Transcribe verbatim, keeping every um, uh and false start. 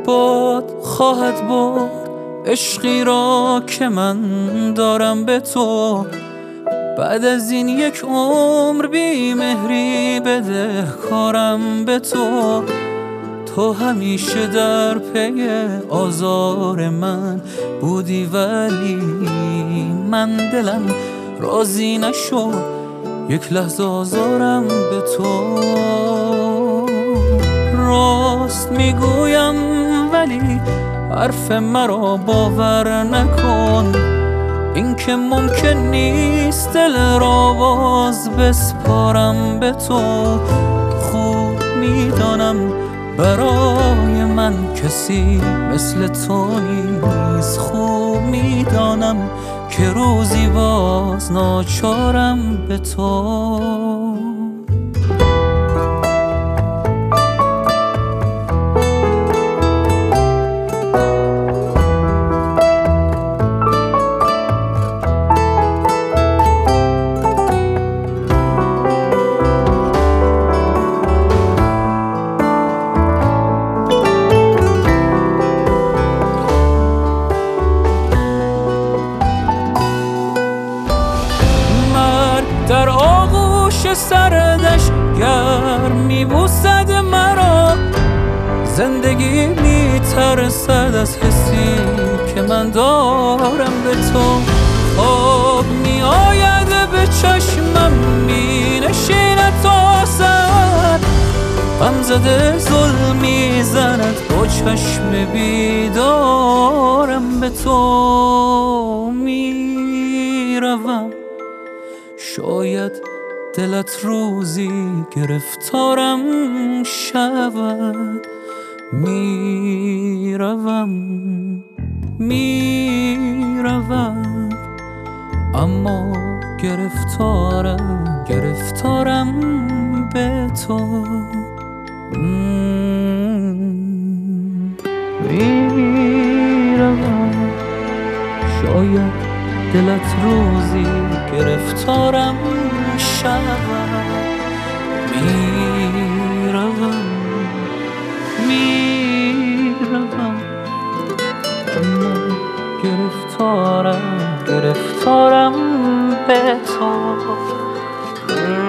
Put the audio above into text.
باد خواهد برد عشقی را که من دارم به تو. بعد از این یک عمر بی مهری بده کارم به تو. تو همیشه در پی آزار من بودی ولی من دلم راضی نشد یک لحظه آزارم به تو. راست میگویم ولی حرف مرا باور نکن، این که ممکن نیست دل را باز بسپارم به تو. خوب میدانم برای من کسی مثل تو نیست، خوب میدانم که روزی باز ناچارم به تو. در آغوش سردش گرم میبوسد مرا، زندگی میترسد از حسی که من دارم به تو. خواب میآید به چشمم مینشیند تا سر، غم زده ظلم میزند با چشم بیدارم به تو. میروم شاید دلت روزی گرفتارم شود. میروم میروم اما گرفتارم گرفتارم به تو. میروم شاید دلت روزی گرفتارم شود. میروم میروم اما گرفتارم گرفتارم به تو.